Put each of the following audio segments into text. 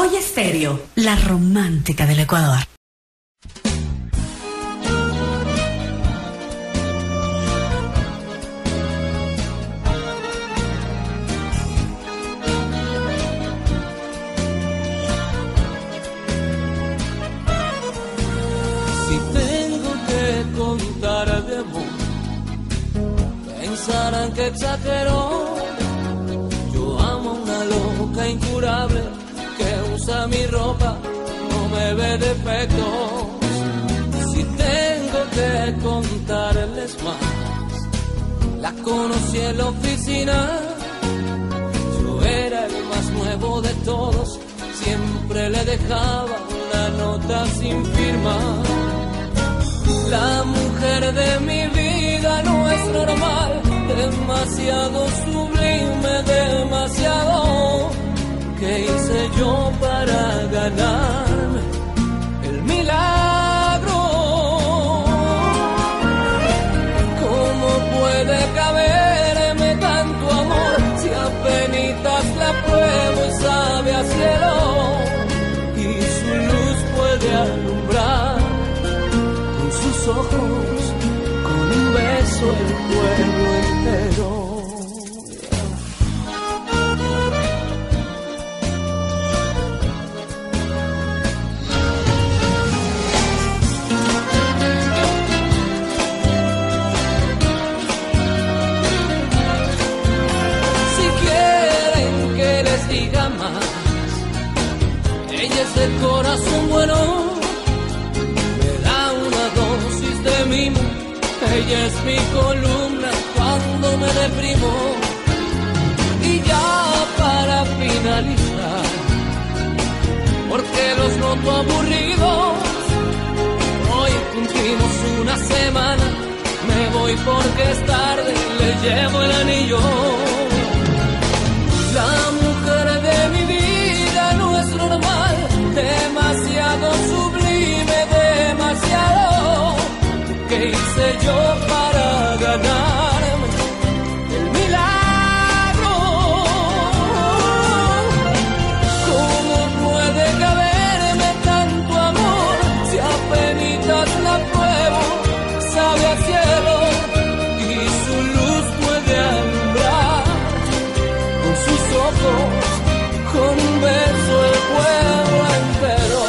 Joya Estéreo, la romántica del Ecuador. Si tengo que contar de amor, pensarán que exageró. Yo amo a una loca incurable que usa mi ropa, no me ve defectos. Si tengo que contarles más, la conocí en la oficina. Yo era el más nuevo de todos, siempre le dejaba una nota sin firmar. La mujer de mi vida no es normal, demasiado sublime, demasiado. ¿Qué hice yo para ganarme el milagro? ¿Cómo puede caberme tanto amor si apenitas la pruebo y sabe a cielo? Y su luz puede alumbrar con sus ojos, con un beso el pueblo entero. Ella es el corazón bueno, me da una dosis de mimo. Ella es mi columna cuando me deprimo. Y ya para finalizar, porque los noto aburridos, hoy cumplimos una semana. Me voy porque es tarde, le llevo el anillo. La mujer de mi vida no es normal, demasiado sublime, demasiado. ¿Qué hice yo para ganarme el milagro? ¿Cómo puede caberme tanto amor si apenitas la pruebo, sabe a cielo? Y su luz puede alumbrar con sus ojos, con un beso el pueblo entero.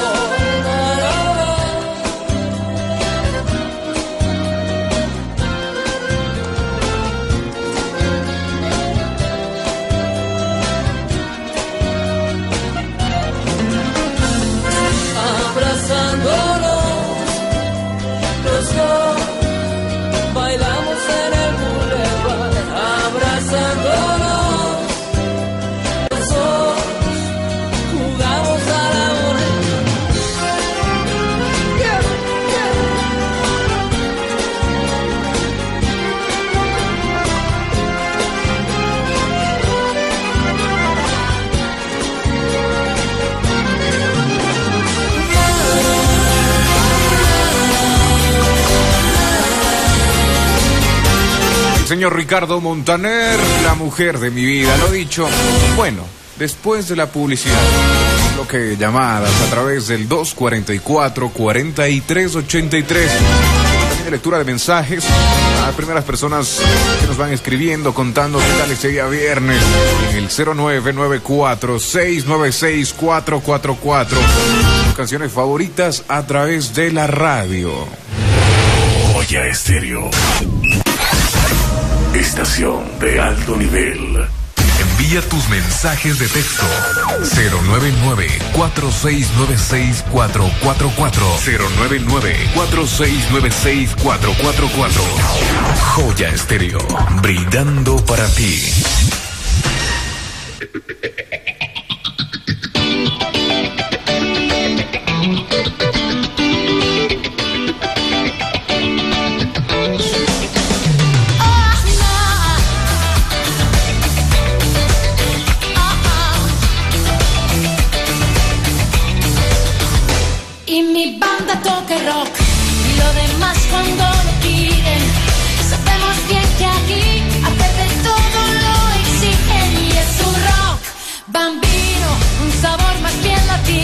Abrazándonos los dos, bailamos en el boulevard. Abrazándonos señor Ricardo Montaner, la mujer de mi vida. Lo dicho, bueno, después de la publicidad, lo que llamadas a través del 244-4383. También de lectura de mensajes a las primeras personas que nos van escribiendo, contando qué tal este día viernes en el 0994-696-444. Sus canciones favoritas a través de la radio. Joya Estéreo. Estación de alto nivel. Envía tus mensajes de texto 099-4696-444 099-4696-444. Joya Estéreo, brindando para ti. Toque rock y lo demás cuando lo piden. Sabemos bien que aquí a Pepe todo lo exigen y es un rock bambino, un sabor más bien latino.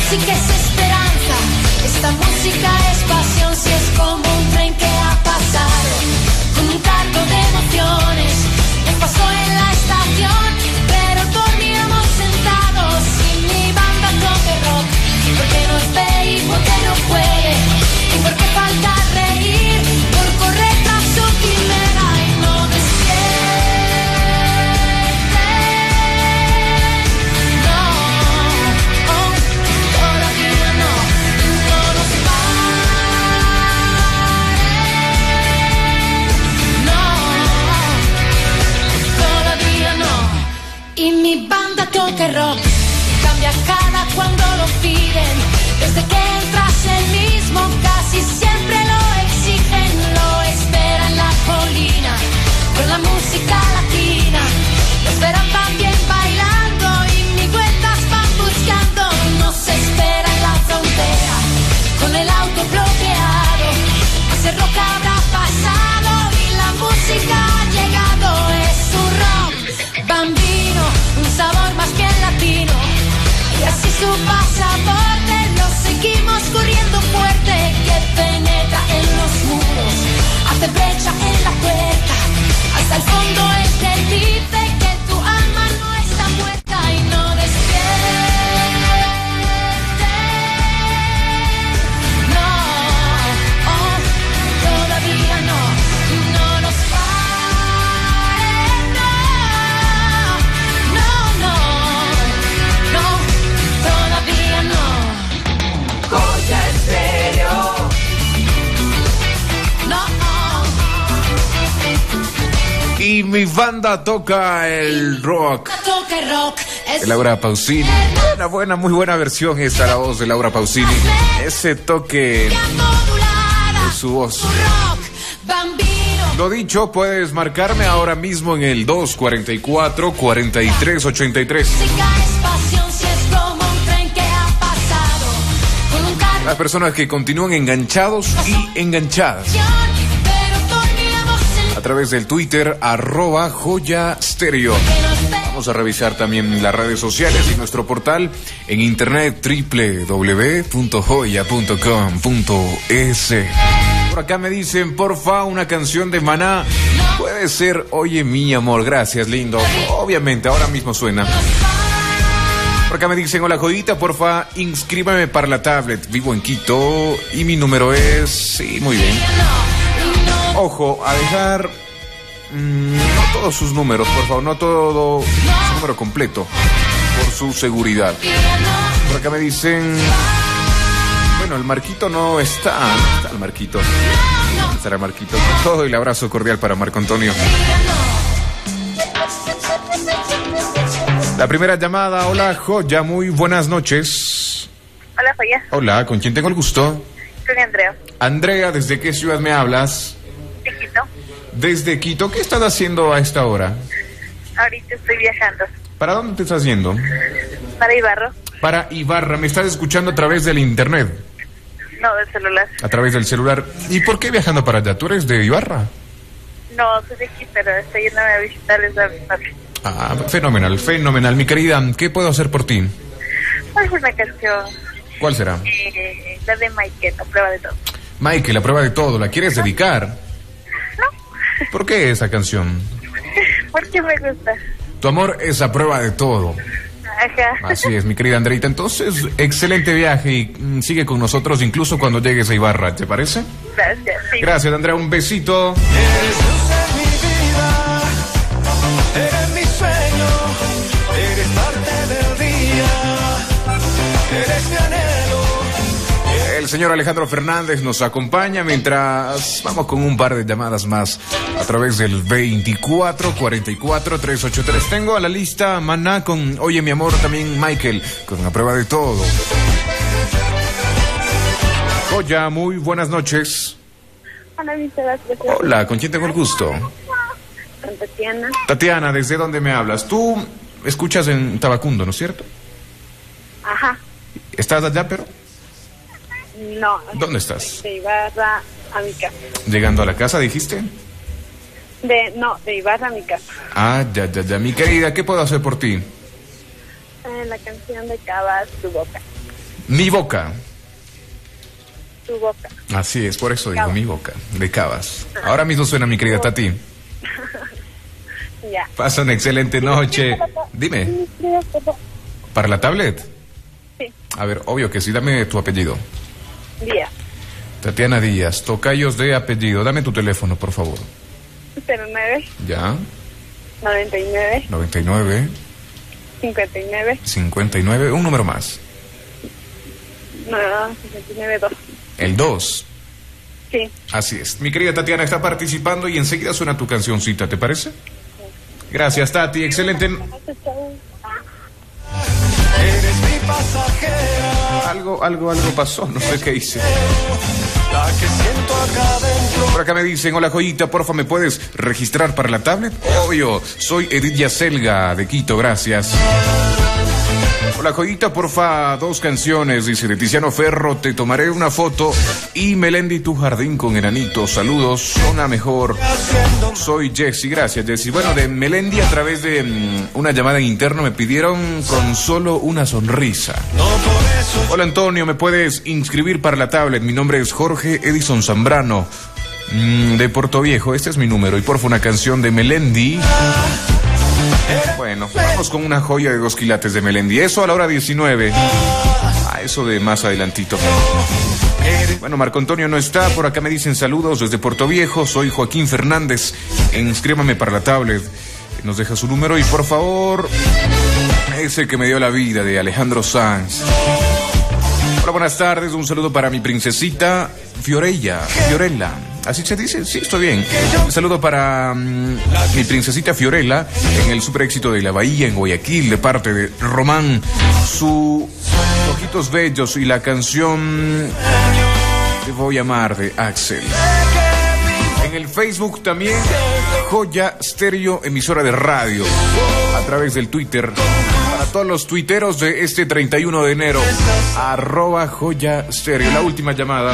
música es esperanza, esta música es pasión, si es como un tren que ha pasado, con un cargo de emociones, nos pasó en la estación, pero dormíamos sentados y mi banda toque rock, porque nos ve y porque no puede, y porque falta reír, por correr tras su quimera y no despierte. No, oh, todavía no, no nos pare. No, todavía no. Y mi banda toca rock, cambia cada cuando lo piden, desde que entras el mismo casi siempre lo exigen, lo esperan la colina, con la música latina, lo esperan también bailando y migüetas van buscando, nos espera en la frontera, con el auto bloqueado, ese rock habrá pasado y la música ha llegado, es un rock bambino, un sabor más bien latino, y así su pasaporte lo seguimos corriendo fuerte, que penetra en los muros, hace brecha en la puerta, hasta el fondo él te dice que tu alma no está muerta y no despierte. No, oh, todavía no, no nos pare, no, no, no, no, todavía no. Joya Estéreo. No. Y mi banda toca el rock. Toca rock. Es Laura Pausini. Buena, muy buena versión esta, la voz de Laura Pausini. Ese toque modulada. de su voz. Rock bambino. Lo dicho, puedes marcarme ahora mismo en el 244-4383. Música es pasión, si es como un tren que ha pasado. Con un carro. Las personas que continúan enganchados y enganchadas Pero dormíamos en a través del Twitter @joyastereo. Vamos a revisar también las redes sociales y nuestro portal en internet www.joya.com.es. Por acá me dicen, porfa, una canción de Maná. Puede ser Oye mi amor. Gracias, lindo. Obviamente, ahora mismo suena. Por acá me dicen, hola Jodita, porfa, inscríbame para la tablet. Vivo en Quito y mi número es... Sí, muy bien. Ojo, a dejar... no todos sus números, por favor, no todo su número completo, por su seguridad. Por acá me dicen... Bueno, el Marquito no está. ¿Dónde está el Marquito? ¿Dónde estará el Marquito? Con todo el abrazo cordial para Marco Antonio. La primera llamada, hola Joya, muy buenas noches. Hola, Joya. Hola, ¿con quién tengo el gusto? Soy Andrea. Andrea, ¿desde qué ciudad me hablas? De Quito. Desde Quito, ¿qué estás haciendo a esta hora? Ahorita estoy viajando. ¿Para dónde te estás yendo? Para Ibarra. Para Ibarra, ¿me estás escuchando a través del internet? No, del celular. A través del celular. ¿Y por qué viajando para allá? ¿Tú eres de Ibarra? No, soy de aquí, pero estoy yéndome a visitarles a mi padre. Ah, fenomenal, fenomenal. Mi querida, ¿qué puedo hacer por ti? Es una canción. ¿Cuál será? La de Michael, La prueba de todo. Michael, La prueba de todo. ¿La quieres dedicar? No. ¿Por qué esa canción? Porque me gusta. Tu amor es a prueba de todo. Ajá. Así es, mi querida Andreita. Entonces, excelente viaje y sigue con nosotros incluso cuando llegues a Ibarra, ¿te parece? Gracias. Sí. Gracias, Andrea. Un besito. Eres luz en mi vida, eres mi sueño, eres parte del día, eres mi anhelo. El señor Alejandro Fernández nos acompaña mientras vamos con un par de llamadas más a través del 2444-383. Tengo a la lista Maná con Oye mi amor, también Michael con La prueba de todo. Joya, muy buenas noches. Hola, mi Sebastián. Hola, ¿con quién tengo el gusto? Con Tatiana. Tatiana, ¿desde dónde me hablas? Tú escuchas en Tabacundo, ¿no es cierto? Ajá. ¿Estás allá, pero? No. ¿Dónde estás? De Ibarra a mi casa. ¿Llegando a la casa, dijiste? De Ibarra a mi casa. Ah, ya. Mi querida, ¿qué puedo hacer por ti? La canción de Cabas, Tu boca. Mi boca. Tu boca. Así es, por eso digo mi boca, de Cabas. Ahora mismo suena, mi querida Tati. Ya. Pasa una excelente noche. Dime, ¿para la tablet? Sí. A ver, obvio que sí, dame tu apellido. Díaz. Tatiana Díaz, tocayos de apellido. Dame tu teléfono, por favor. 09 Ya, 99 99 59 59, un número más. no, 59 2. El 2. Sí. Así es. Mi querida Tatiana está participando y enseguida suena tu cancioncita, ¿te parece? Gracias, Tati. Excelente. Eres mi pasajera. Algo pasó, no sé qué hice. La que siento acá adentro. Por acá me dicen, hola joyita, porfa, ¿me puedes registrar para la tablet? Obvio, soy Edith Yacelga de Quito, gracias. Hola joyita, porfa, 2 canciones, dice de Tiziano Ferro, Te tomaré una foto y Melendi, tu jardín con enanitos, saludos, zona mejor. Soy Jessy, gracias Jessy. Bueno, de Melendi a través de una llamada en interno me pidieron Con solo una sonrisa. Hola Antonio, ¿me puedes inscribir para la tablet? Mi nombre es Jorge Edison Zambrano, de Puerto Viejo, este es mi número. Y porfa una canción de Melendi. Bueno, vamos con una joya de 2 quilates de Melendi. Eso a la hora 19. Eso de más adelantito. Bueno, Marco Antonio no está. Por acá me dicen saludos desde Puerto Viejo. Soy Joaquín Fernández. Inscríbame para la tablet. Nos deja su número y por favor, ese que me dio la vida, de Alejandro Sanz. Hola, buenas tardes. Un saludo para mi princesita Fiorella. ¿Así se dice? Sí, estoy bien. Un saludo para mi princesita Fiorella en el super éxito de La Bahía en Guayaquil, de parte de Román. Sus ojitos bellos y la canción Te voy a amar de Axel. En el Facebook también, Joya Stereo, emisora de radio, a través del Twitter. Para todos los tuiteros de este 31 de enero, @Joya Stereo. La última llamada.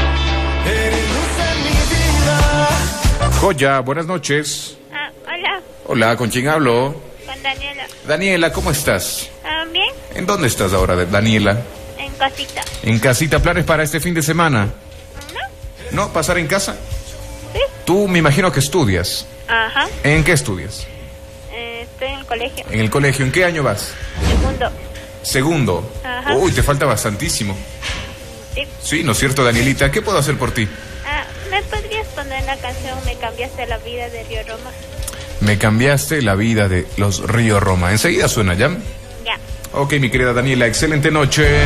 Joya, buenas noches. Hola, Hola, ¿con quién hablo? con Daniela. Daniela, ¿cómo estás? ¿Bien? ¿En dónde estás ahora, Daniela? En casita. ¿En casita? ¿Planes para este fin de semana? ¿No? ¿Pasar en casa? Sí. Tú me imagino que estudias. Ajá. ¿En qué estudias? Estoy en el colegio. En el colegio. ¿En qué año vas? Segundo. Segundo. Ajá. Uy, te falta bastantísimo. Sí. Sí, ¿no es cierto, Danielita? ¿Qué puedo hacer por ti? ¿Me podrías poner la canción Me cambiaste la vida de Río Roma? Me cambiaste la vida de los Río Roma. Enseguida suena, ¿ya? Ya. Ok, mi querida Daniela, excelente noche.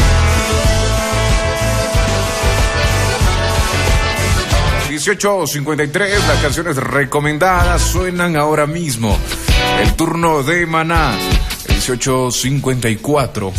...18:53, las canciones recomendadas suenan ahora mismo. El turno de Maná, 18:54.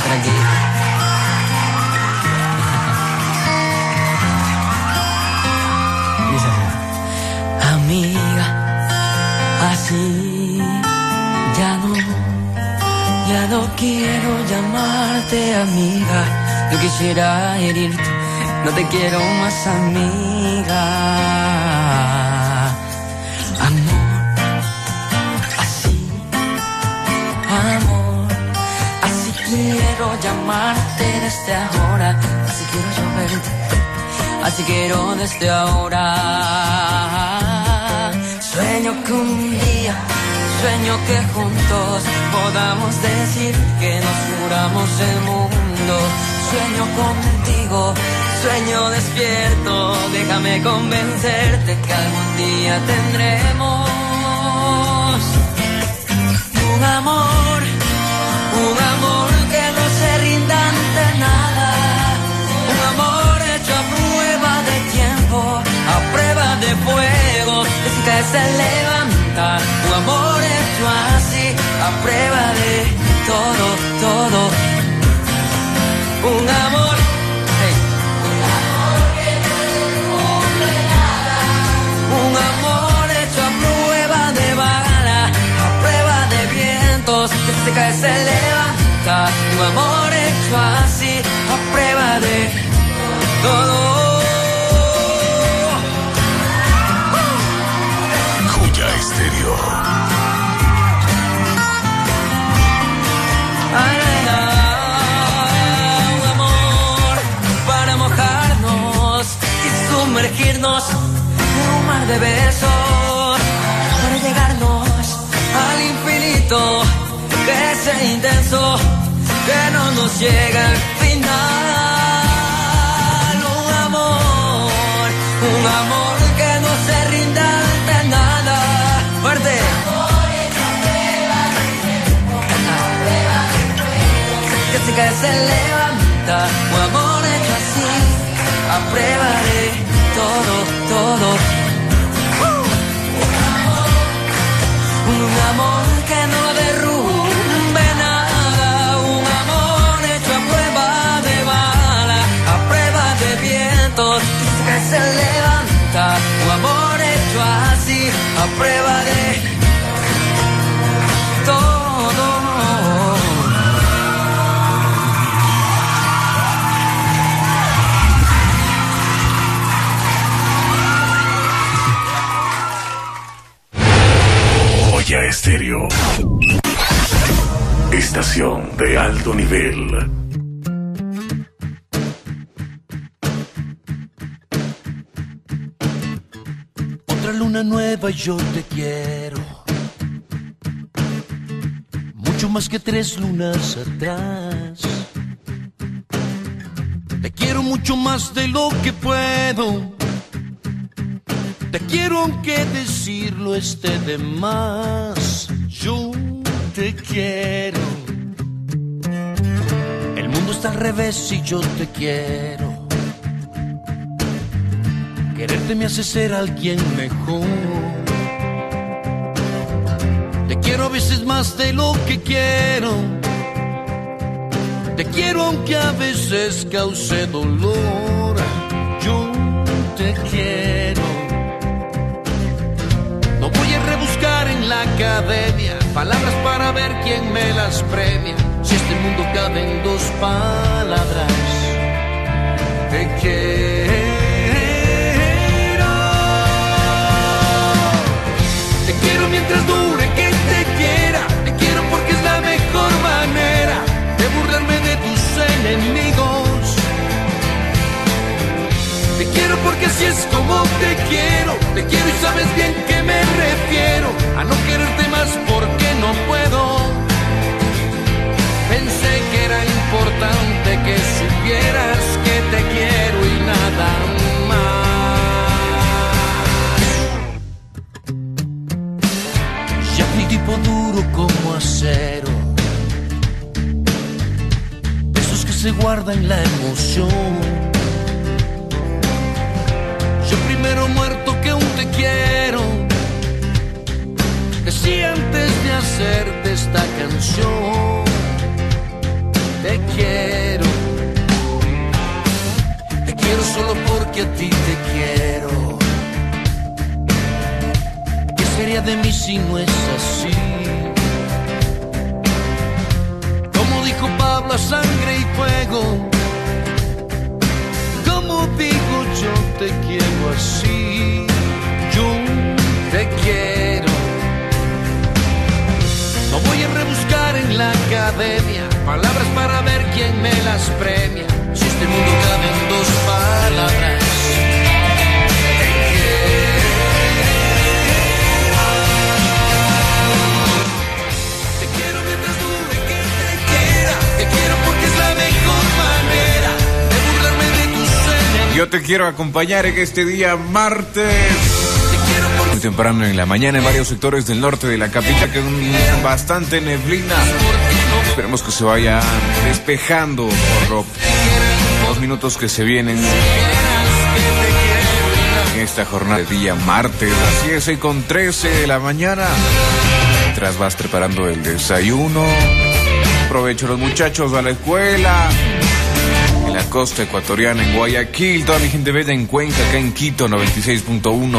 tranquilo. Amiga, así ya no quiero llamarte amiga. Yo quisiera herirte, no te quiero más amiga. Amor, así quiero llamarte desde ahora. Así quiero yo verte, así quiero desde ahora. Sueño que un día, sueño que juntos podamos decir que nos juramos el mundo. Sueño contigo, sueño despierto, déjame convencerte que algún día tendremos un amor que no se rinda ante nada, un amor hecho a prueba de tiempo, a prueba de fuego, que si cae se levanta, un amor hecho así, a prueba de todo, todo. Un amor, hey. Un amor que no cumple nada. Un amor hecho a prueba de bala, a prueba de vientos, que se cae se levanta. Un amor hecho así, a prueba de todo. Joya Estéreo. Sumergirnos en un mar de besos para llegarnos al infinito, que sea intenso, que no nos llega al final. Un amor que no se rinda ante nada. Fuerte. Que se cae, se levanta, un amor hecho así, a prueba de todo, todo. Un amor que no derrumbe nada, un amor hecho a prueba de bala, a prueba de vientos, que se levanta, un amor hecho así, a prueba de todo. Joya Estéreo. Estación de alto nivel. Otra luna nueva y yo te quiero, mucho más que 3 lunas atrás. Te quiero mucho más de lo que puedo. Te quiero aunque decirlo esté de más. Yo te quiero. El mundo está al revés y yo te quiero. Quererte me hace ser alguien mejor. Te quiero a veces más de lo que quiero. Te quiero aunque a veces cause dolor. Yo te quiero. No voy a rebuscar en la academia palabras para ver quién me las premia. Si este mundo cabe en 2 palabras, te quiero. Te quiero mientras dure que te quiera. Te quiero porque es la mejor manera de burlarme de tus enemigos. Te quiero porque así es como te quiero. Te quiero y sabes bien que me refiero a no quererte más porque no puedo. Pensé que era importante que supieras que te quiero y nada más. Ya fui tipo duro como acero, esos que se guardan la emoción. Yo primero muerto que aún te quiero, decía antes de hacerte esta canción. Te quiero. quiero solo porque a ti te quiero. ¿Qué sería de mí si no es así? Como dijo Pablo, a sangre y fuego. Como digo, yo te quiero así. Yo te quiero. No voy a rebuscar en la academia palabras para ver quién me las premia. Si este mundo cabe en dos palabras, te quiero. Te quiero mientras dure que te quiera. Te quiero porque es la mejor manera de burlarme de tus sueños. Yo te quiero acompañar en este día martes. Muy temprano en la mañana en varios sectores del norte de la capital, que es bastante neblina. Esperemos que se vaya despejando por los 2 minutos que se vienen en esta jornada de día martes. Así es, 6:13 de la mañana. Mientras vas preparando el desayuno, aprovecho los muchachos a la escuela. En la costa ecuatoriana, en Guayaquil, toda mi gente bella en Cuenca, acá en Quito, 96.1.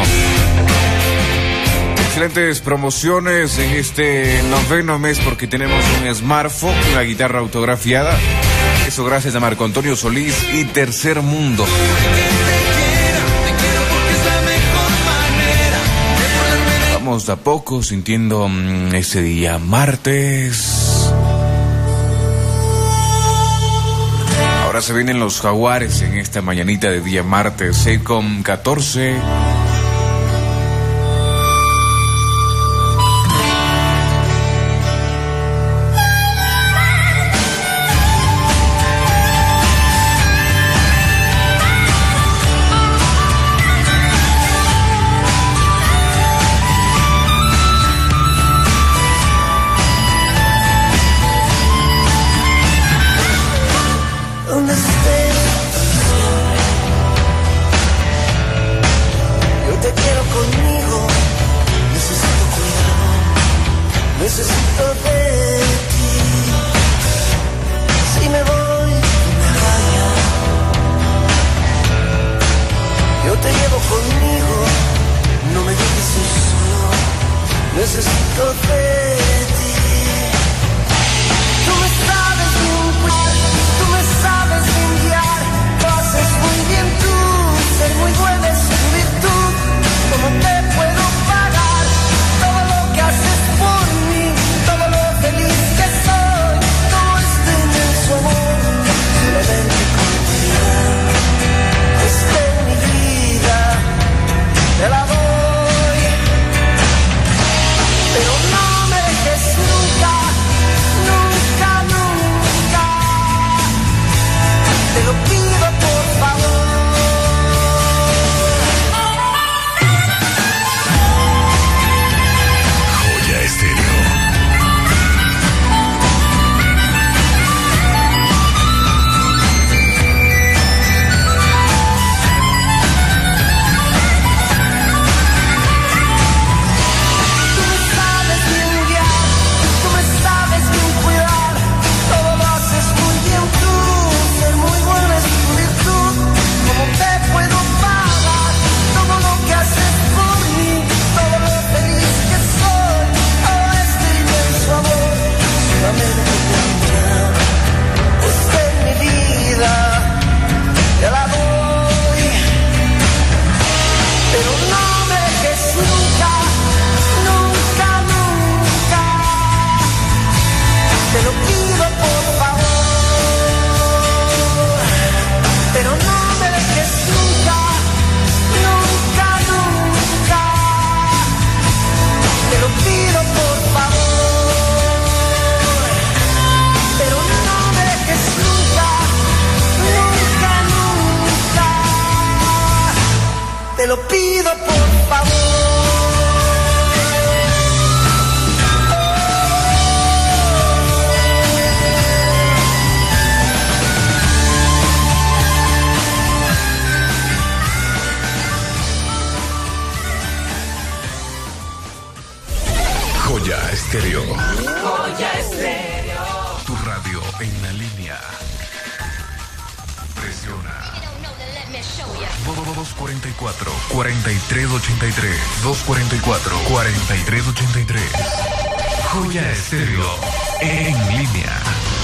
Excelentes promociones en este 9º mes porque tenemos un smartphone, una guitarra autografiada. Eso gracias a Marco Antonio Solís y Tercer Mundo. Vamos de a poco sintiendo ese día martes. Ahora se vienen los Jaguares en esta mañanita de día martes, 6:14. Joya Estéreo. Joya Estéreo. Tu radio en la línea. Presiona. 244-4383. 244-4383. Joya Estéreo en línea.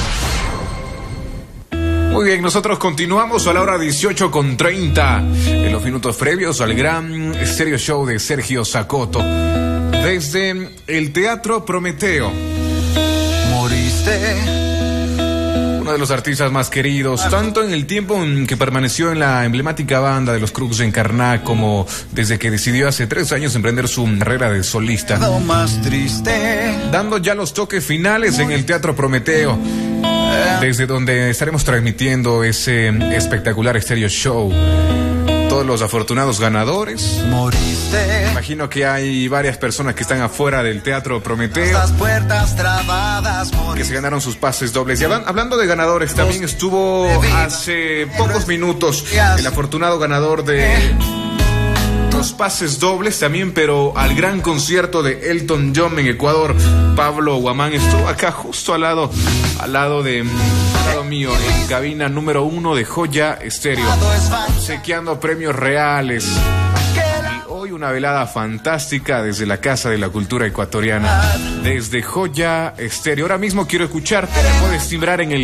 Muy bien, nosotros continuamos a la hora 18:30, en los minutos previos al gran Estéreo Show de Sergio Zacoto, desde el Teatro Prometeo. Moriste. Uno de los artistas más queridos, tanto en el tiempo en que permaneció en la emblemática banda de los Crux en Carnac, como desde que decidió hace 3 años emprender su carrera de solista, Más triste. dando ya los toques finales en el Teatro Prometeo, desde donde estaremos transmitiendo ese espectacular Estéreo Show. Todos los afortunados ganadores. Moriste. Imagino que hay varias personas que están afuera del Teatro Prometeo, Las puertas trabadas. que se ganaron sus pases dobles. Y hablando de ganadores, también estuvo hace pocos minutos el afortunado ganador de los pases dobles también, pero al gran concierto de Elton John en Ecuador. Pablo Guamán estuvo acá justo al lado mío, en cabina número 1 de Joya Estéreo, obsequiando premios reales. Y hoy una velada fantástica desde la Casa de la Cultura Ecuatoriana, desde Joya Estéreo. Ahora mismo quiero escucharte, puedes timbrar en el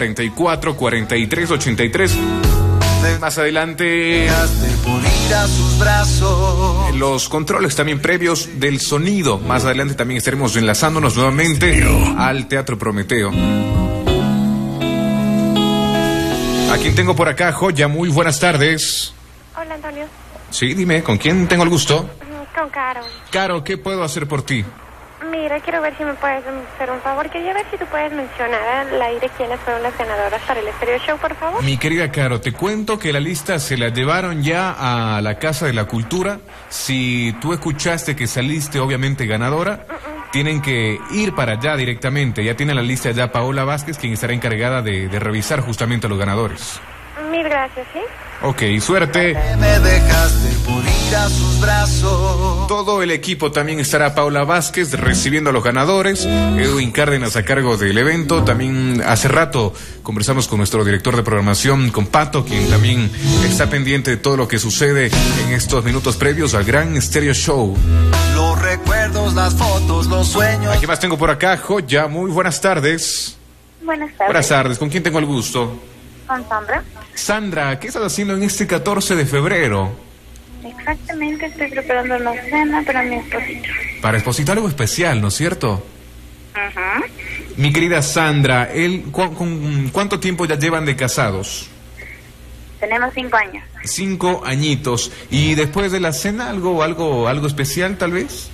244-4383. Más adelante, Por ir a sus brazos. los controles también previos del sonido. Más adelante también estaremos enlazándonos nuevamente al Teatro Prometeo. A quien tengo por acá, Joya, muy buenas tardes. Hola, Antonio. Sí, dime, ¿con quién tengo el gusto? Con Caro. Caro, ¿qué puedo hacer por ti? Mira, quiero ver si me puedes hacer un favor. Quería ver si tú puedes mencionar al aire quiénes fueron las ganadoras para el Estéreo Show, por favor. Mi querida Caro, te cuento que la lista se la llevaron ya a la Casa de la Cultura. Si tú escuchaste que saliste obviamente ganadora, tienen que ir para allá directamente. Ya tiene la lista ya Paola Vázquez, quien estará encargada de revisar justamente a los ganadores. Mil gracias, ¿sí? Ok, suerte. Me dejaste por ir a sus brazos. Todo el equipo también estará Paola Vázquez recibiendo a los ganadores, Edwin Cárdenas a cargo del evento. También hace rato conversamos con nuestro director de programación, con Pato, quien también está pendiente de todo lo que sucede en estos minutos previos al gran Estéreo Show. Los recuerdos, las fotos, los sueños. ¿A quién más tengo por acá? Joya, muy buenas tardes. Buenas tardes. Buenas tardes, ¿con quién tengo el gusto? Con Sandra. Sandra, ¿qué estás haciendo en este 14 de febrero? Exactamente, estoy preparando una cena para mi esposito. Para esposito algo especial, ¿no es cierto? Ajá. Mi querida Sandra, ¿cuánto tiempo ya llevan de casados? Tenemos 5 años. 5 añitos. ¿Y después de la cena algo especial tal vez?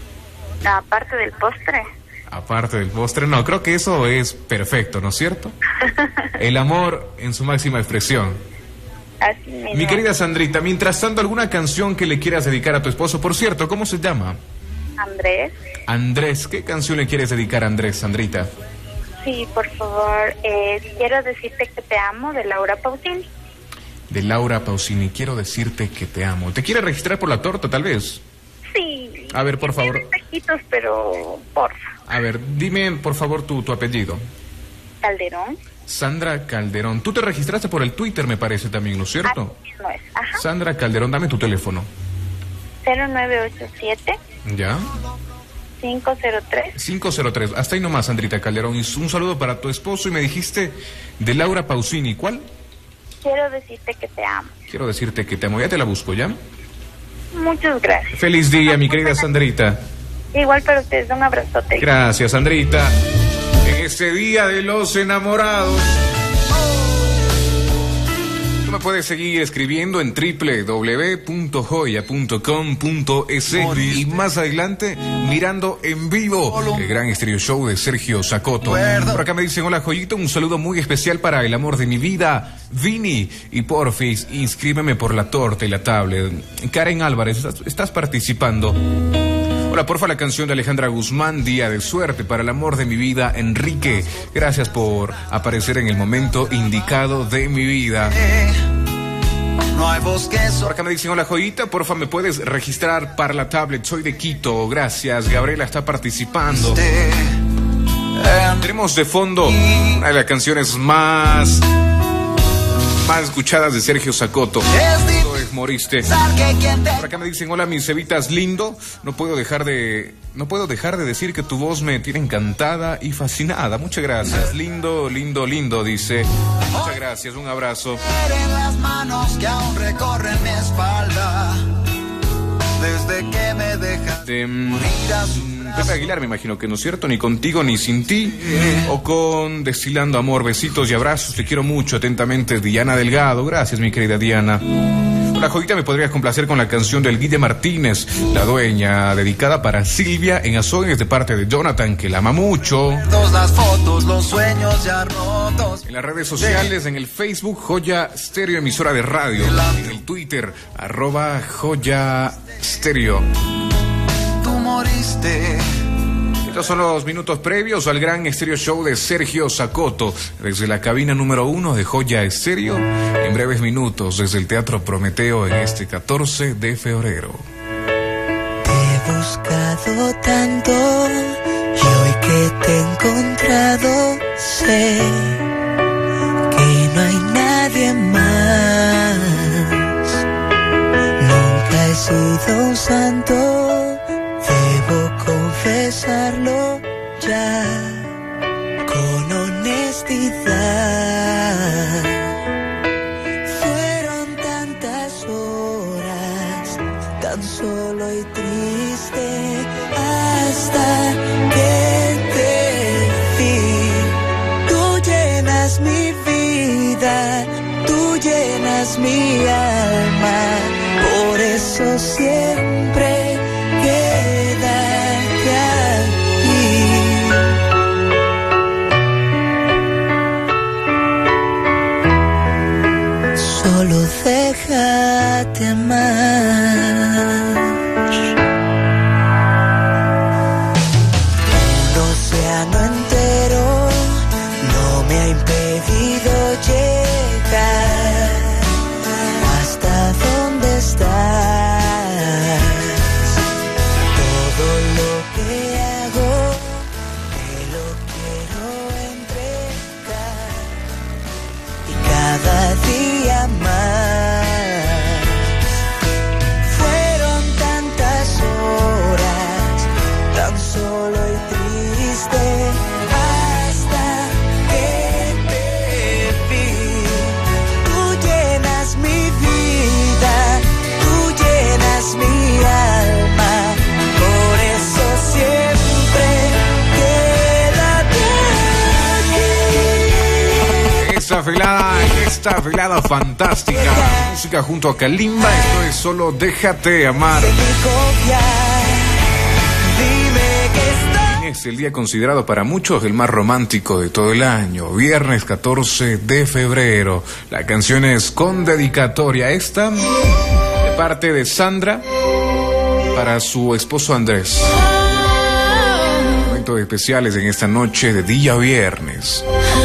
Aparte del postre. Aparte del postre, no, creo que eso es perfecto, ¿no es cierto? El amor en su máxima expresión. Así mismo. Mi querida Sandrita, mientras tanto, ¿alguna canción que le quieras dedicar a tu esposo? Por cierto, ¿cómo se llama? Andrés. Andrés, ¿qué canción le quieres dedicar a Andrés, Sandrita? Sí, por favor. Quiero decirte que te amo, de Laura Pausini. De Laura Pausini, quiero decirte que te amo. ¿Te quiere registrar por la torta, tal vez? Sí. A ver, por favor. Taquitos, pero porfa. A ver, dime, por favor, tu apellido. Calderón. Sandra Calderón. Tú te registraste por el Twitter, me parece también, ¿no es cierto? Así mismo es. Ajá. Sandra Calderón, dame tu teléfono. 0987 ¿Ya? 503. 503. Hasta ahí nomás, Sandrita Calderón. Y un saludo para tu esposo. Y me dijiste de Laura Pausini. ¿Cuál? Quiero decirte que te amo. Quiero decirte que te amo. Ya te la busco, ¿ya? Muchas gracias. Feliz día, mi querida Sandrita. Igual para ustedes, un abrazote. Gracias, Sandrita. En este día de los enamorados, tú me puedes seguir escribiendo en www.joya.com.es y más adelante mirando en vivo el gran Estéreo Show de Sergio Zacoto. Por acá me dicen: hola Joyito, un saludo muy especial para el amor de mi vida, Vini, y porfis, inscríbeme por la torta y la tablet. Karen Álvarez, estás participando. Hola, porfa, la canción de Alejandra Guzmán, Día de Suerte, para el amor de mi vida, Enrique. Gracias por aparecer en el momento indicado de mi vida. No hay bosques. Por acá me dicen: hola Joyita, porfa, ¿me puedes registrar para la tablet? Soy de Quito, gracias. Gabriela está participando. Tenemos de fondo una de las canciones más más escuchadas de Sergio Sacoto. Moriste. Por acá me dicen, hola mis cebitas lindo, no puedo dejar de decir que tu voz me tiene encantada y fascinada. Muchas gracias. Lindo, lindo, lindo, dice. Muchas gracias, un abrazo. En las manos que aún recorren mi espalda. Desde que me dejaste morir a su Pepe Aguilar, me imagino que no es cierto, ni contigo ni sin ti, o con Destilando Amor, besitos y abrazos, te quiero mucho, atentamente, Diana Delgado. Gracias, mi querida Diana. La joyita, me podrías complacer con la canción del Guille Martínez, La Dueña, dedicada para Silvia en Azogues, de parte de Jonathan, que la ama mucho. Las fotos, los sueños ya rotos. En las redes sociales, en el Facebook, Joya Stereo, emisora de radio. En el Twitter, @Joya Stereo. Tú moriste. Estos son los minutos previos al gran Estéreo Show de Sergio Sacoto, desde la cabina número 1 de Joya Estéreo, en breves minutos desde el Teatro Prometeo en este 14 de febrero. Te he buscado tanto y hoy que te he encontrado sé que no hay nadie más. Nunca he sido un santo, debo confesarlo ya con honestidad. Fueron tantas horas tan solo y triste hasta que te vi. Tú llenas mi vida, tú llenas mi alma, por eso siempre quédate aquí. Solo déjate amar. Un océano entero no me ha impedido llegar hasta donde estás. Cada día más. Fueron tantas horas tan solo y triste hasta que te vi. Tú llenas mi vida, tú llenas mi alma, por eso siempre quédate aquí. Esta velada fantástica, música junto a Kalimba, esto es Solo Déjate Amar. Es el día considerado para muchos el más romántico de todo el año, viernes 14 de febrero. La canción es con dedicatoria, esta de parte de Sandra para su esposo Andrés. Momentos especiales en esta noche de día viernes.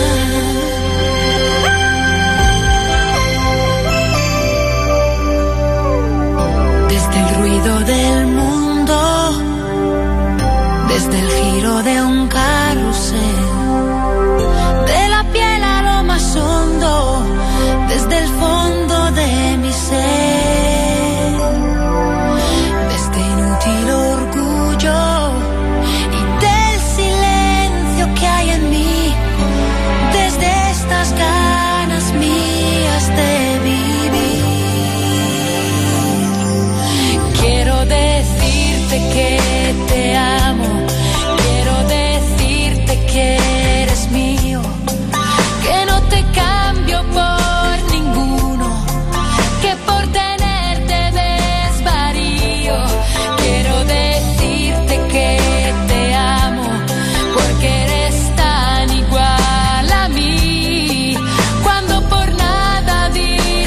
Del mundo, desde el giro de un carrusel, de la piel a lo más hondo, desde el fondo de mi ser, de este inútil orgullo y del silencio que hay en mí, desde estas ganas mías de vivir. Quiero decirte que te amo, quiero decirte que eres mío, que no te cambio por ninguno, que por tenerte desvarío. Quiero decirte que te amo, porque eres tan igual a mí, cuando por nada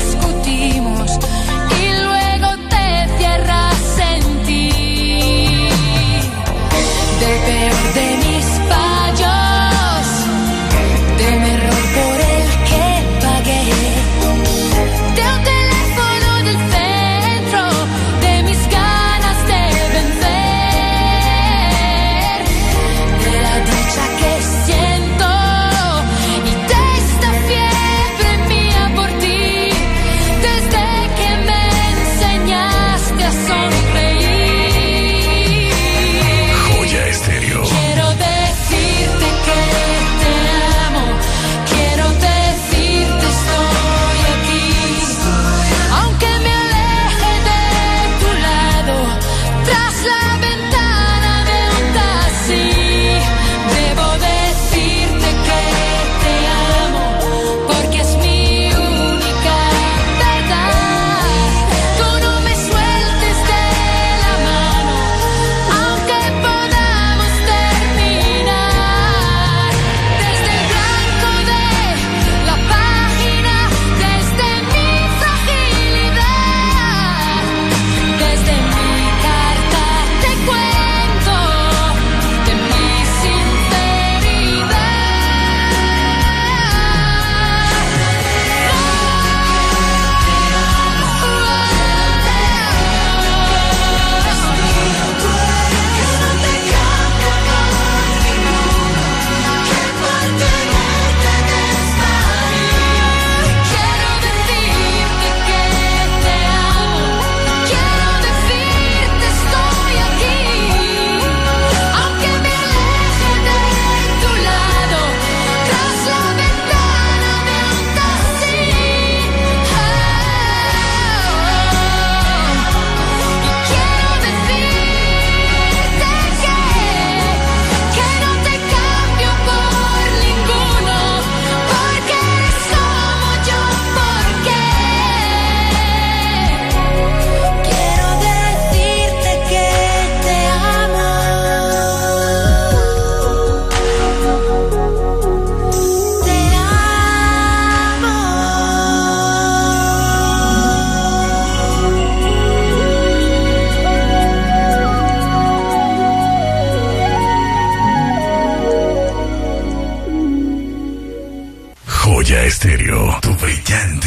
discutimos y luego te cierras en ti.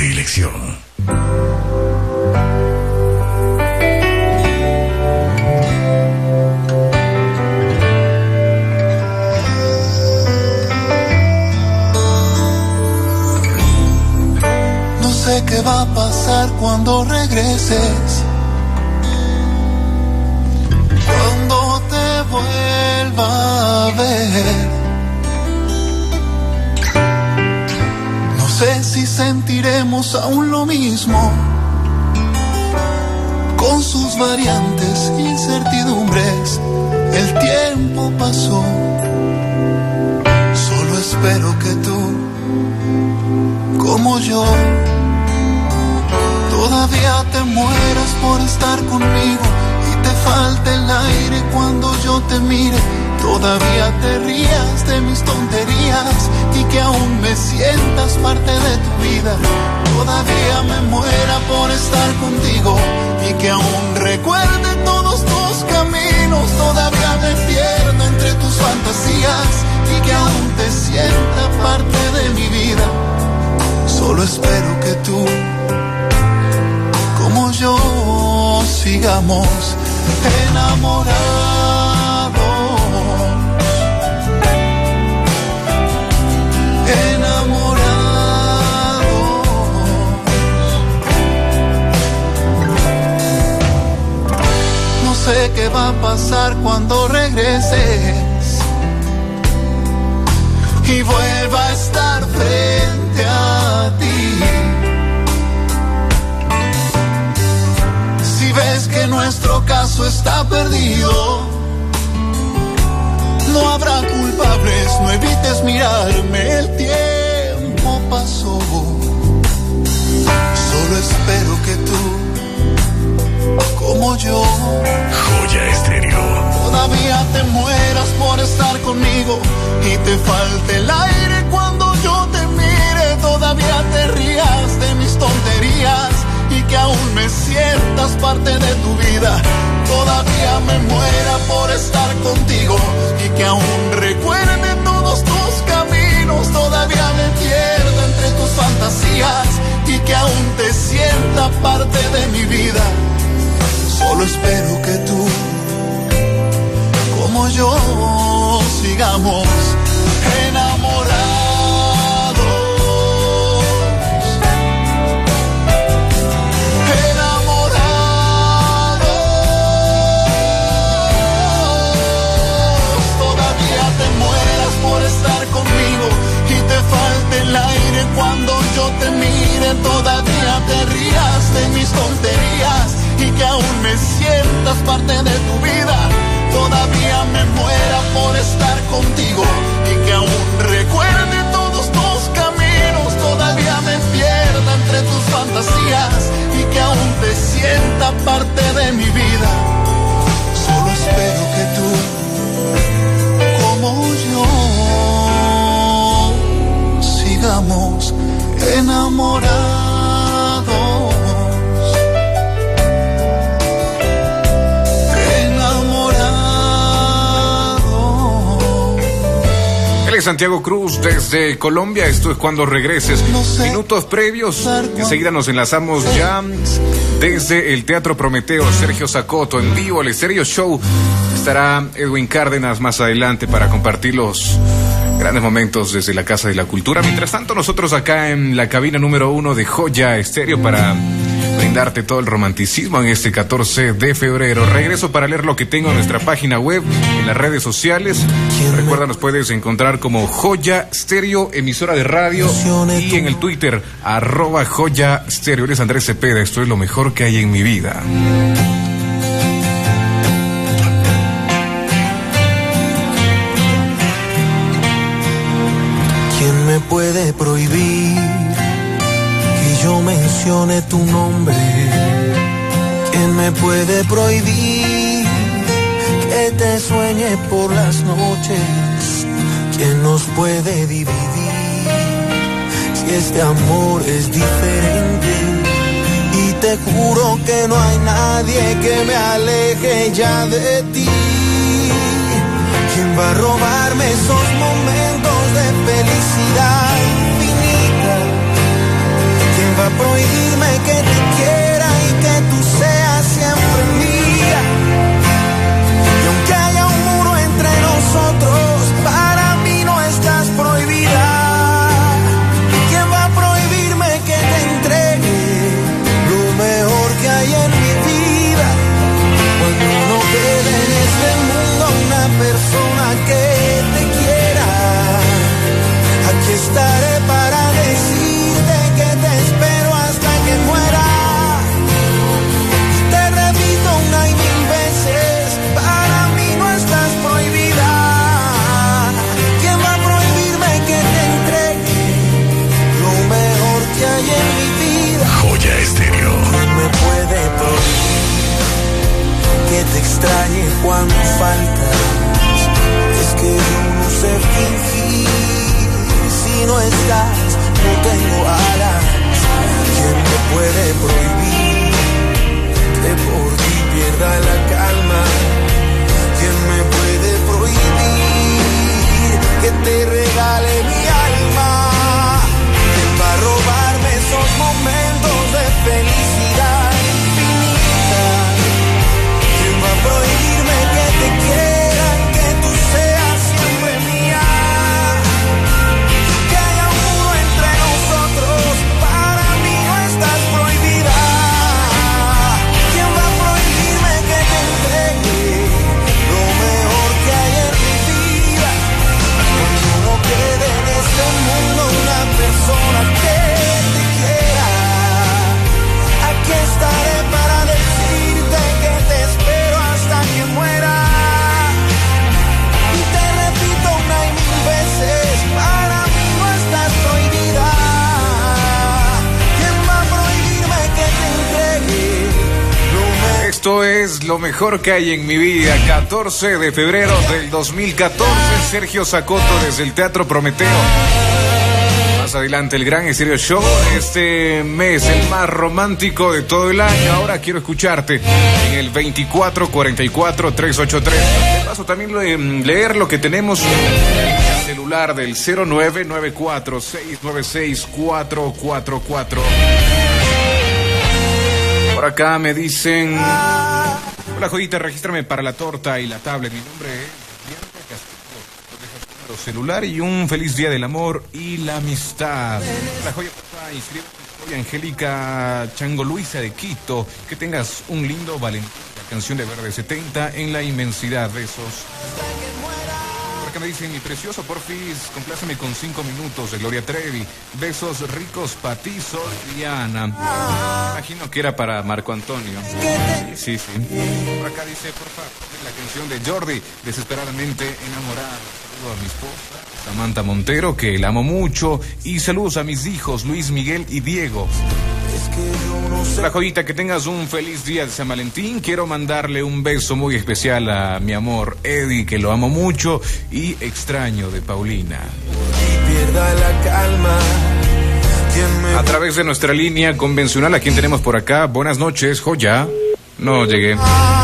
excelente elección. No sé qué va a pasar cuando regreses, cuando te vuelva a ver. No sé si sentiremos aún lo mismo, con sus variantes, incertidumbres. El tiempo pasó, solo espero que tú, como yo, todavía te mueras por estar conmigo y te falte el aire cuando yo te mire. Todavía te rías de mis tonterías y que aún me sientas parte de tu vida. Todavía me muera por estar contigo y que aún recuerde todos tus caminos. Todavía me pierda entre tus fantasías y que aún te sienta parte de mi vida. Solo espero que tú, como yo, sigamos enamorados. No sé qué va a pasar cuando regreses y vuelva a estar frente a ti. Si ves que nuestro caso está perdido, no habrá culpables, no evites mirarme, el tiempo pasó. Solo espero que tú, como yo, Joya Estéreo, todavía te mueras por estar conmigo y te falte el aire cuando yo te mire. Todavía te rías de mis tonterías y que aún me sientas parte de tu vida. Todavía me muera por estar contigo y que aún recuerde todos tus caminos. Todavía me pierda entre tus fantasías y que aún te sienta parte de mi vida. Solo espero que tú, como yo, sigamos enamorados. Por estar conmigo y te falte el aire cuando yo te mire. Todavía te rías de mis tonterías y que aún me sientas parte de tu vida. Todavía me muera por estar contigo y que aún recuerde todos tus caminos. Todavía me pierda entre tus fantasías y que aún te sienta parte de mi vida. Solo espero que tú, como yo, sigamos enamorados. Él es Santiago Cruz desde Colombia. Esto es Cuando Regreses. Minutos previos, enseguida nos enlazamos ya desde el Teatro Prometeo. Sergio Zacoto en vivo, el Estéreo Show. Estará Edwin Cárdenas más adelante para compartir los grandes momentos desde la Casa de la Cultura. Mientras tanto, nosotros acá en la cabina número 1 de Joya Estéreo para brindarte todo el romanticismo en este 14 de febrero. Regreso para leer lo que tengo en nuestra página web, en las redes sociales. Recuerda, nos puedes encontrar como Joya Estéreo, emisora de radio, y en el Twitter, @Joya Estéreo. Eres Andrés Cepeda, esto es lo mejor que hay en mi vida. ¿Quién me puede prohibir que yo mencione tu nombre? ¿Quién me puede prohibir que te sueñe por las noches? ¿Quién nos puede dividir si este amor es diferente? Y te juro que no hay nadie que me aleje ya de ti. ¿Quién va a robarme esos momentos de felicidad infinita? ¿Quién va a prohibirme que te quiera y que tú seas siempre mía? Y aunque haya un muro entre nosotros, para mí no estás prohibida. ¿Quién va a prohibirme que te entregue lo mejor que hay en mi vida? Cuando no quede en este mundo una persona que te quiera, aquí estaré para decirte que te espero hasta que muera. Te repito una y mil veces, para mí no estás prohibida. ¿Quién va a prohibirme que te entregue lo mejor que hay en mi vida? Joya Estéreo. ¿Quién me puede prohibir que te extrañe cuando faltas? Es que yo no sé fingir, si no estás no tengo alas. ¿Quién me puede prohibir que por ti pierda la calma? ¿Quién me puede prohibir que te regale mi alma? ¿Quién va a robarme esos momentos de felicidad infinita? ¿Quién va a prohibirme que te quiera, que tú seas siempre mía? Que haya un muro entre nosotros, para mí no estás prohibida. ¿Quién va a prohibirme que te entregue lo mejor que hay en mi vida? Cuando no quede en este mundo una persona que te quiera, aquí estaré para decirte que te espero hasta que muera. Y te repito una y mil veces, para mí no estás prohibida. ¿Quién va a prohibirme que te entregue lo mejor? Esto es lo mejor que hay en mi vida. 14 de febrero del 2014, Sergio Sacoto desde el Teatro Prometeo. Más adelante el gran Estéreo Show, este mes el más romántico de todo el año. Ahora quiero escucharte en el 2444-383. De paso también leer lo que tenemos en el celular del 0994-696-444. Por acá me dicen: hola Joyita, regístrame para la torta y la tablet. Mi nombre es Bianca Castillo. Deja tu número celular y un feliz día del amor y la amistad. La Joya, papá, inscríbete. Soy Angélica Chango Luisa de Quito. Que tengas un lindo Valentín. La canción de Verde 70 en la inmensidad. Besos. Por acá me dicen: mi precioso, porfis, compláceme con 5 minutos de Gloria Trevi. Besos ricos para ti, Sol Diana. Imagino que era para Marco Antonio. Sí. Por acá dice: por favor, la canción de Jordi, Desesperadamente Enamorada. Saludos a mi esposa Samantha Montero, que la amo mucho, y saludos a mis hijos Luis, Miguel y Diego. La Joyita, que tengas un feliz día de San Valentín. Quiero mandarle un beso muy especial a mi amor Eddie, que lo amo mucho y extraño, de Paulina. Pierda la calma. A través de nuestra línea convencional, ¿a quién tenemos por acá? Buenas noches, Joya. No llegué.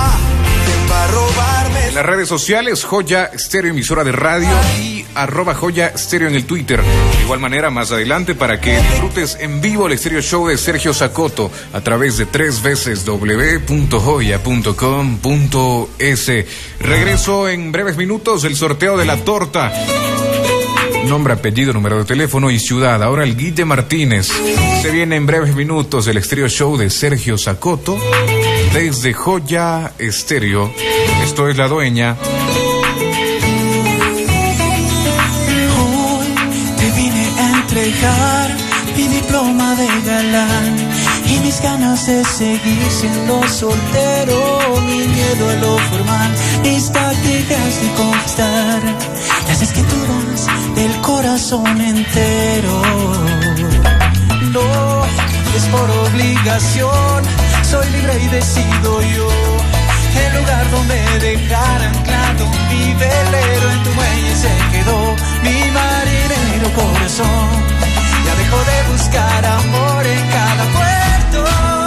En las redes sociales, Joya Estéreo, emisora de radio, y @Joya Estéreo en el Twitter. De igual manera, más adelante, para que disfrutes en vivo el Estéreo Show de Sergio Sacoto a través de www.joya.com.es. Regreso en breves minutos, el sorteo de la torta. Nombre, apellido, número de teléfono y ciudad. Ahora el Guille Martínez. Se viene en breves minutos el Estéreo Show de Sergio Sacoto desde Joya Estéreo. Esto es La Dueña. Hoy te vine a entregar mi diploma de galán y mis ganas de seguir siendo soltero, mi miedo a lo formal, mis tácticas de conquistar las escrituras del corazón entero. No es por obligación, soy libre y decido yo el lugar donde dejar anclado mi velero. En tu muelle se quedó mi marinero corazón. Ya dejó de buscar amor en cada puerto.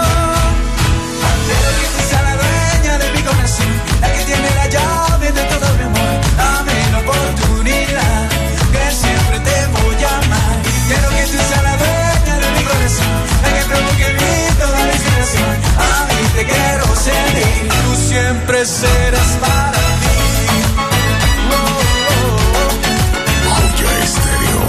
Pero que tú seas la dueña de mi corazón, la que tiene la llave de todo mi amor. Dame la oportunidad, que siempre te voy a amar. Quiero que tú seas la dueña de mi corazón, la que siempre serás para mí. Joya Estéreo.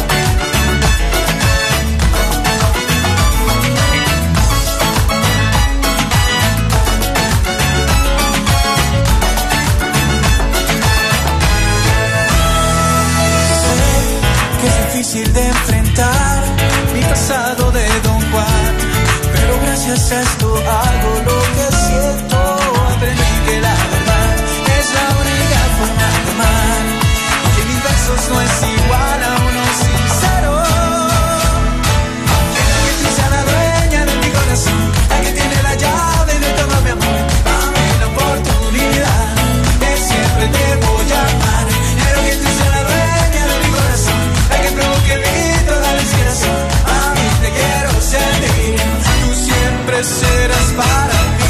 Sé que es difícil de enfrentar mi pasado de Don Juan, pero gracias a esto hago lo que siento. Aprendí que la verdad es la única forma de amar, que mis versos no es igual a uno sincero. Quiero que tú seas la dueña de mi corazón, la que tiene la llave de todo mi amor. Dame la oportunidad, que siempre te voy a amar. Quiero que tú seas la dueña de mi corazón, la que provoque en mí toda la inspiración. A mí te quiero sentir, tú siempre serás para mí.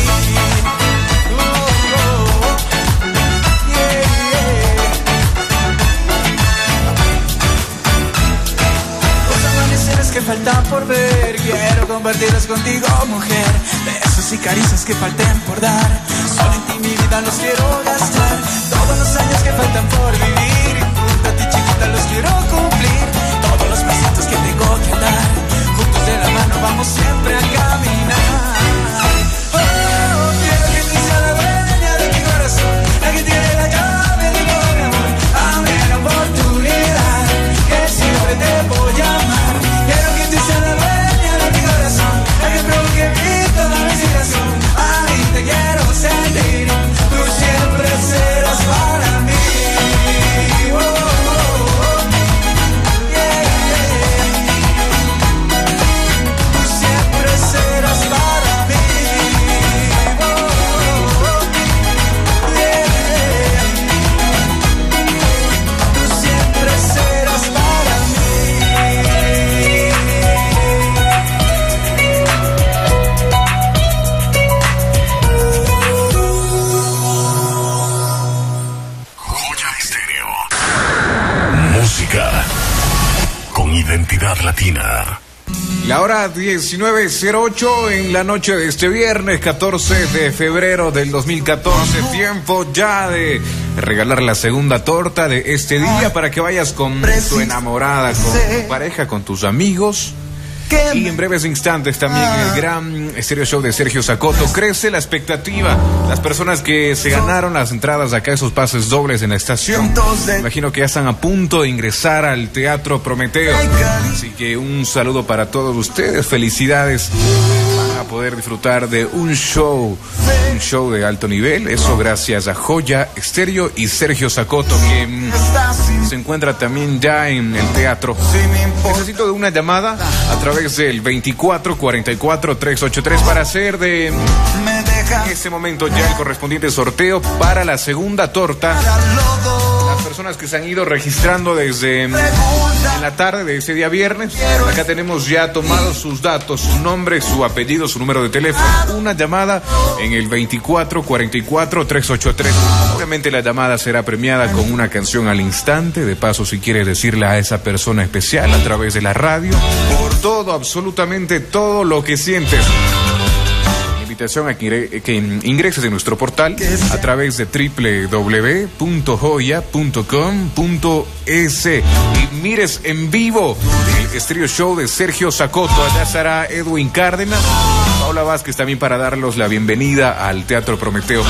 Que faltan por ver, quiero compartirlas contigo, mujer. Besos y caricias que falten por dar, solo en ti mi vida los quiero gastar. Todos los años que faltan por vivir, junto a ti chiquita los quiero cumplir. Todos los pasitos que tengo que dar, juntos de la mano vamos siempre a caminar. Quiero que tú seas la dueña de mi corazón, la que tiene la llave de todo mi amor. Dame la oportunidad, que siempre te voy a amar. Quiero que tú seas la dueña de mi corazón, la que provoque en mí toda la inspiración. A mí te quiero sentir, tú siempre serás para mí. Oh, oh, oh. Yeah, yeah. Tú siempre serás para mí. Oh, oh, oh. Yeah. Tú siempre serás para mí. Música con identidad latina. La hora 19:08 en la noche de este viernes 14 de febrero del 2014. Tiempo ya de regalar la segunda torta de este día para que vayas con tu enamorada, con tu pareja, con tus amigos. Y en breves instantes también el gran Estéreo Show de Sergio Sacoto. Crece la expectativa. Las personas que se ganaron las entradas acá, esos pases dobles en la estación, imagino que ya están a punto de ingresar al Teatro Prometeo. Así que un saludo para todos ustedes. Felicidades. Van a poder disfrutar de un show de alto nivel. Eso gracias a Joya Estéreo y Sergio Sacoto, que se encuentra también ya en el teatro. Necesito de una llamada a través del 2444-383 para hacer en este momento ya el correspondiente sorteo para la segunda torta. Las personas que se han ido registrando desde en la tarde de ese día viernes, acá tenemos ya tomados sus datos, su nombre, su apellido, su número de teléfono. Una llamada en el 2444-383. Obviamente la llamada será premiada con una canción al instante. De paso, si quieres decirle a esa persona especial a través de la radio, por todo, absolutamente todo lo que sientes. Invitación a que ingreses en nuestro portal a través de www.joya.com.es y mires en vivo el Estéreo Show de Sergio Sacoto. Allá estará Edwin Cárdenas, Paula Vázquez también para darlos la bienvenida al Teatro Prometeo.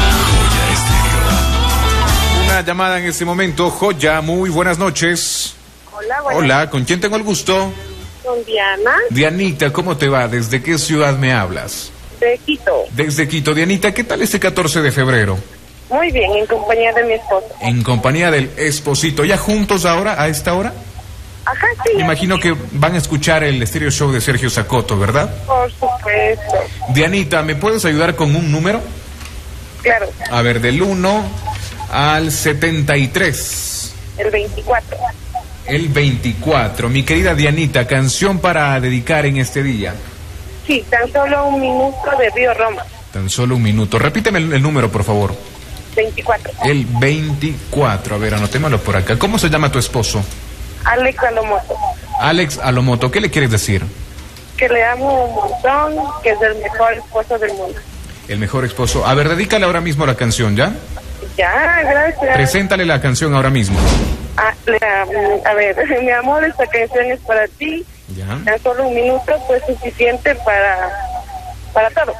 Una llamada en este momento. Joya, muy buenas noches. Hola, Hola, ¿con quién tengo el gusto? Con Diana. Dianita, ¿cómo te va? ¿Desde qué ciudad me hablas? De Quito. Desde Quito. Dianita, ¿qué tal este 14 de febrero? Muy bien, en compañía de mi esposo. En compañía del esposito. ¿Ya juntos ahora, a esta hora? Ajá, sí. Me imagino que van a escuchar el Estéreo Show de Sergio Sacoto, ¿verdad? Por supuesto. Dianita, ¿me puedes ayudar con un número? Claro. A ver, del 1 al 73. El 24. El 24. Mi querida Dianita, canción para dedicar en este día. Sí, tan solo un minuto de Río Roma. Tan solo un minuto. Repíteme el número, por favor. 24. El 24. A ver, anotémoslo por acá. ¿Cómo se llama tu esposo? Alex Alomoto. Alex Alomoto. ¿Qué le quieres decir? Que le amo un montón, que es el mejor esposo del mundo. El mejor esposo. A ver, dedícale ahora mismo la canción, ¿ya? Ya, gracias. Preséntale la canción ahora mismo. A ver, mi amor, esta canción es para ti. Ya. Tan solo un minuto, pues suficiente para todo.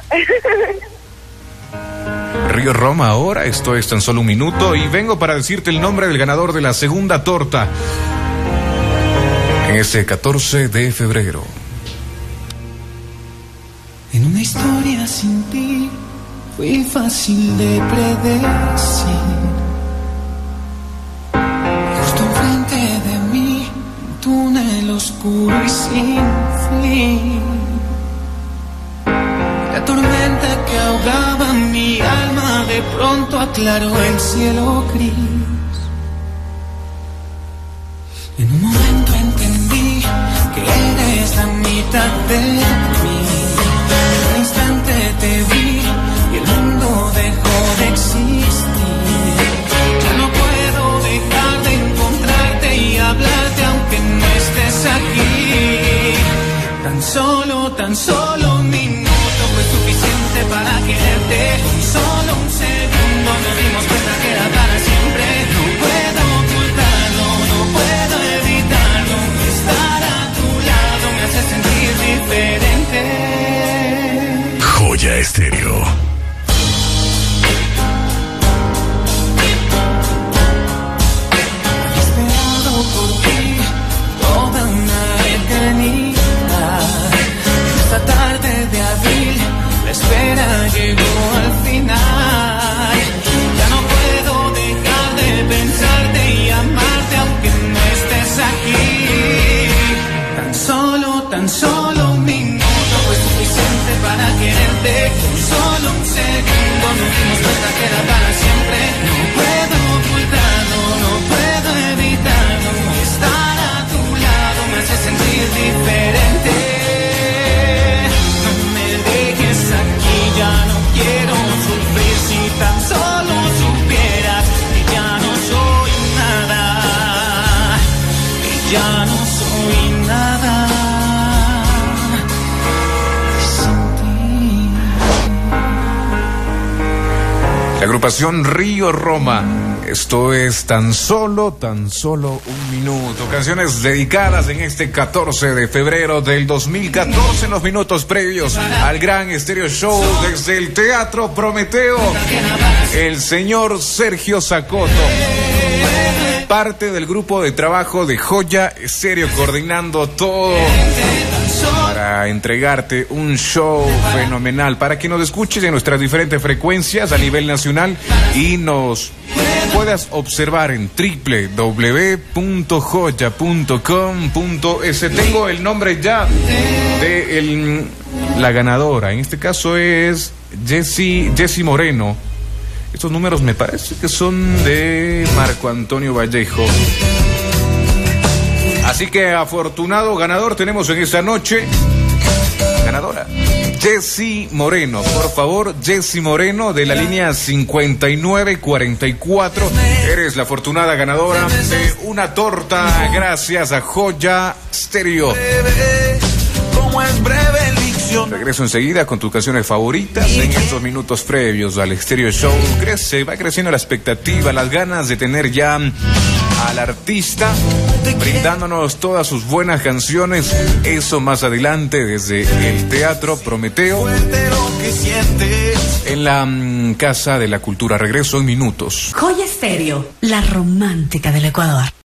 Río Roma ahora, esto es tan solo un minuto y vengo para decirte el nombre del ganador de la segunda torta en ese 14 de febrero. En una historia sin ti fui fácil de predecir. Justo enfrente de mí, un túnel oscuro y sin fin. La tormenta que ahogaba mi alma de pronto aclaró el cielo gris. En un momento entendí que eres la mitad de mí. En un instante te vi y el mundo dejó de existir. Ya no puedo dejar de encontrarte y hablarte aunque no estés aquí. Tan solo un minuto fue suficiente para quererte. Solo un segundo nos dimos cuenta que era para siempre. No puedo ocultarlo, no puedo evitarlo. Estar a tu lado me hace sentir diferente. Joya Estéreo. He esperado por ti toda una eternidad. Esta tarde de abril la espera llegó al final. Ya no puedo dejar de pensarte y amarte aunque no estés aquí. Tan solo un minuto fue suficiente para quererte. Solo un segundo nos dimos cuenta que era para siempre. No puedo ocultarlo, no puedo evitarlo. Estar a tu lado me hace sentir diferente. Ya no quiero sufrir si tan solo supieras que ya no soy nada, que ya no soy nada sin ti. La agrupación Río Roma. Esto es tan solo un minuto. Canciones dedicadas en este 14 de febrero del 2014, en los minutos previos al gran Estéreo Show desde el Teatro Prometeo. El señor Sergio Zacoto, parte del grupo de trabajo de Joya Estéreo, coordinando todo para entregarte un show fenomenal, para que nos escuches en nuestras diferentes frecuencias a nivel nacional y nos puedas observar en www.joya.com.es. Tengo el nombre ya de la ganadora. En este caso es Jessy Moreno. Estos números me parece que son de Marco Antonio Vallejo. Así que afortunado ganador tenemos en esta noche. Ganadora Jessy Moreno, por favor, Jessy Moreno de la línea 5944. Eres la afortunada ganadora de una torta gracias a Joya Estéreo. Regreso enseguida con tus canciones favoritas en estos minutos previos al Estéreo Show. Va creciendo la expectativa, las ganas de tener ya al artista brindándonos todas sus buenas canciones. Eso más adelante desde el Teatro Prometeo en la Casa de la Cultura. Regreso en minutos. Joya Estéreo, la romántica del Ecuador.